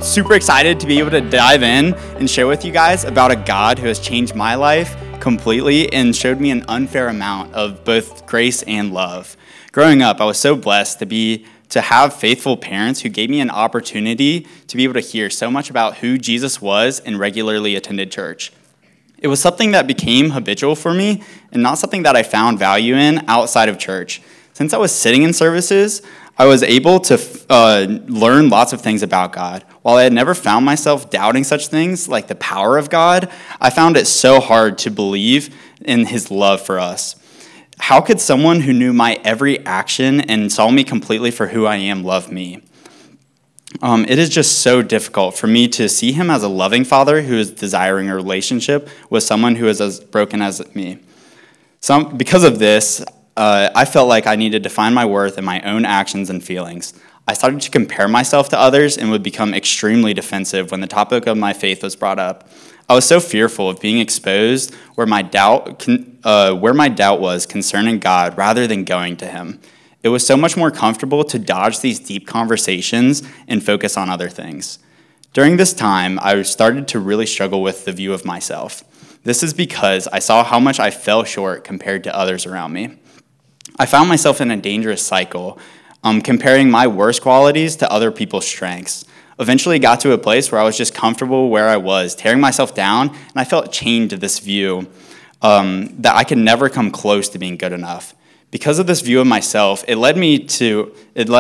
super excited to be able to dive in and share with you guys about a God who has changed my life completely and showed me an unfair amount of both grace and love. Growing up, I was so blessed to have faithful parents who gave me an opportunity to be able to hear so much about who Jesus was and regularly attended church. It was something that became habitual for me and not something that I found value in outside of church. Since I was sitting in services, I was able to learn lots of things about God. While I had never found myself doubting such things like the power of God, I found it so hard to believe in his love for us. How could someone who knew my every action and saw me completely for who I am love me? It is just so difficult for me to see him as a loving father who is desiring a relationship with someone who is as broken as me. Because of this, I felt like I needed to find my worth in my own actions and feelings. I started to compare myself to others and would become extremely defensive when the topic of my faith was brought up. I was so fearful of being exposed where my doubt was concerning God rather than going to him. It was so much more comfortable to dodge these deep conversations and focus on other things. During this time, I started to really struggle with the view of myself. This is because I saw how much I fell short compared to others around me. I found myself in a dangerous cycle, comparing my worst qualities to other people's strengths. Eventually got to a place where I was just comfortable where I was, tearing myself down, and I felt chained to this view that I could never come close to being good enough. Because of this view of myself, it led me to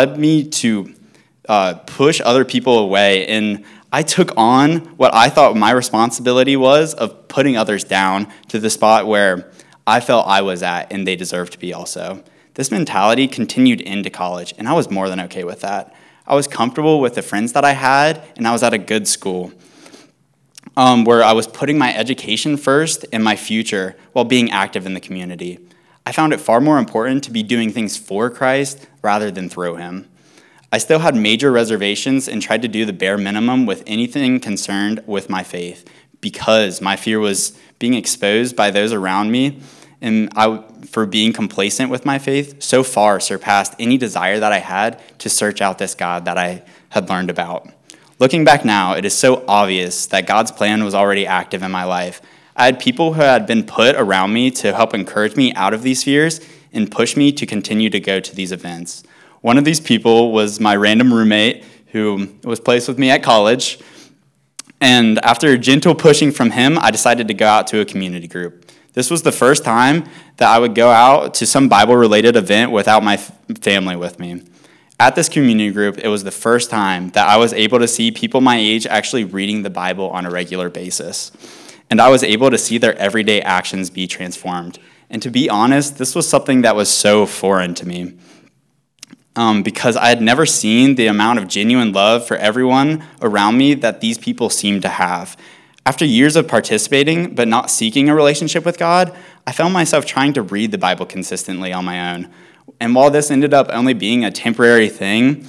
push other people away, and I took on what I thought my responsibility was of putting others down to the spot where I felt I was at and they deserved to be also. This mentality continued into college, and I was more than okay with that. I was comfortable with the friends that I had, and I was at a good school where I was putting my education first and my future while being active in the community. I found it far more important to be doing things for Christ rather than through him. I still had major reservations and tried to do the bare minimum with anything concerned with my faith because my fear was being exposed by those around me, and for being complacent with my faith so far surpassed any desire that I had to search out this God that I had learned about. Looking back now, it is so obvious that God's plan was already active in my life. I had people who had been put around me to help encourage me out of these fears and push me to continue to go to these events. One of these people was my random roommate who was placed with me at college. And after gentle pushing from him, I decided to go out to a community group. This was the first time that I would go out to some Bible-related event without my family with me. At this community group, it was the first time that I was able to see people my age actually reading the Bible on a regular basis. And I was able to see their everyday actions be transformed. And to be honest, this was something that was so foreign to me because I had never seen the amount of genuine love for everyone around me that these people seemed to have. After years of participating but not seeking a relationship with God, I found myself trying to read the Bible consistently on my own. And while this ended up only being a temporary thing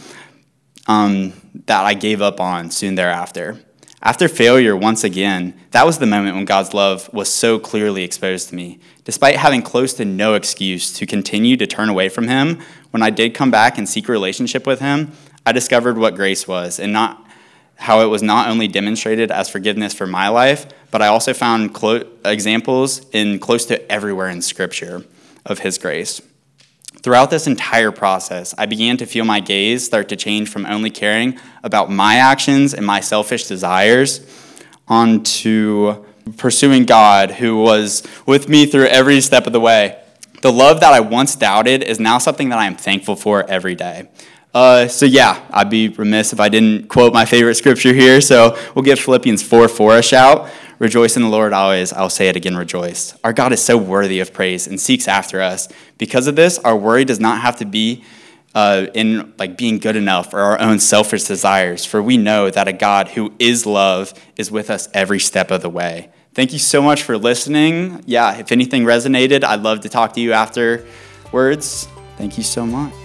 that I gave up on soon thereafter. After failure once again, that was the moment when God's love was so clearly exposed to me. Despite having close to no excuse to continue to turn away from him, when I did come back and seek a relationship with him, I discovered what grace was and how it was not only demonstrated as forgiveness for my life, but I also found examples in close to everywhere in Scripture of his grace. Throughout this entire process, I began to feel my gaze start to change from only caring about my actions and my selfish desires onto pursuing God, who was with me through every step of the way. The love that I once doubted is now something that I am thankful for every day. I'd be remiss if I didn't quote my favorite scripture here, so we'll give Philippians 4:4 a shout. Rejoice in the Lord always. I'll say it again, rejoice. Our God is so worthy of praise and seeks after us. Because of this, our worry does not have to be in being good enough or our own selfish desires, for we know that a God who is love is with us every step of the way. Thank you so much for listening. Yeah, if anything resonated, I'd love to talk to you afterwards. Thank you so much.